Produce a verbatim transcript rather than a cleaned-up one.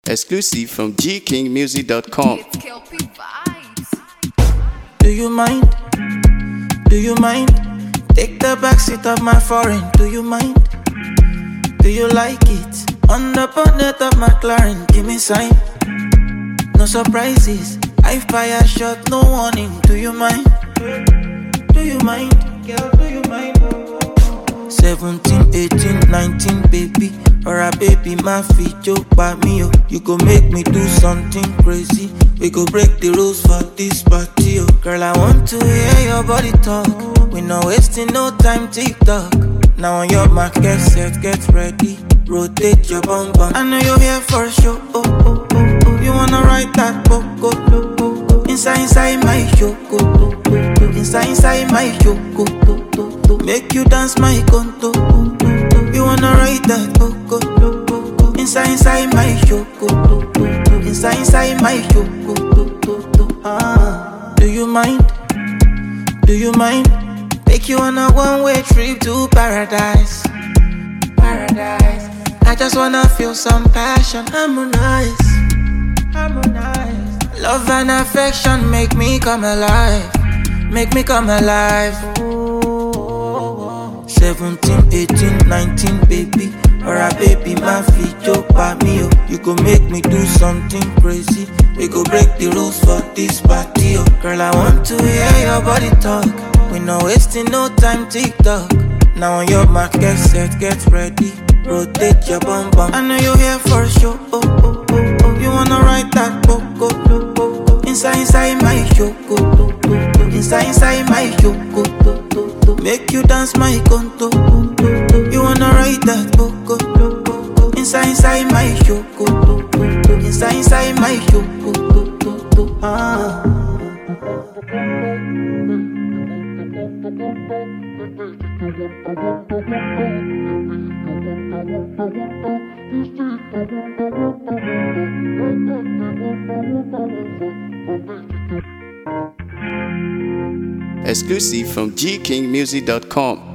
Exclusive from G King Music dot com. Do you mind? Do you mind? Take the backseat of my foreign. Do you mind? Do you like it? On the bonnet of my McLaren, give me sign. No surprises. I fire shot, no warning. Do you mind? Do you mind? Girl, do you mind? seventeen, eighteen, nineteen, baby. Or a baby, my feet joke by me, oh. You go make me do something crazy. We go break the rules for this party, oh. Girl, I want to hear your body talk. We not wasting no time, TikTok. Now on your mark, get set, get ready. Rotate your bum bum. I know you're here for a show, oh, oh, oh, oh. You wanna ride that book, oh, oh, oh, oh. Inside, inside my show, oh, oh, oh, oh. Inside, inside my show, oh, oh, oh, oh. Make you dance my conto, oh, oh, oh. You wanna ride that book, oh, oh, oh, oh. Inside, inside my show, oh, oh, oh, oh. Inside, inside my show, oh, oh, oh, oh. Ah. Do you mind? Do you mind? Take you on a one-way trip to paradise. Paradise. I just wanna feel some passion. Harmonize, harmonize. Love and affection make me come alive. Make me come alive. seventeen, eighteen, nineteen, baby. Or a baby, my feet joke by me, oh. You go make me do something crazy. We go break the rules for this party, oh. Girl, I want to hear your body talk. We not wasting no time, TikTok. Now on your mark, get set, get ready. Rotate your bum bum. I know you're here for a show, oh, oh, oh, oh. You wanna ride that book, oh, oh, oh, oh. Inside, inside my show, oh, oh, oh, oh. Inside, inside my show, oh, oh, oh, oh. Make you dance my conto, oh, oh, oh. You wanna ride that book, oh, oh, oh, oh. Inside, inside my show, oh, oh, oh, oh. Inside, inside my show, oh, oh, oh, oh. Ah. Exclusive from G King Music dot com.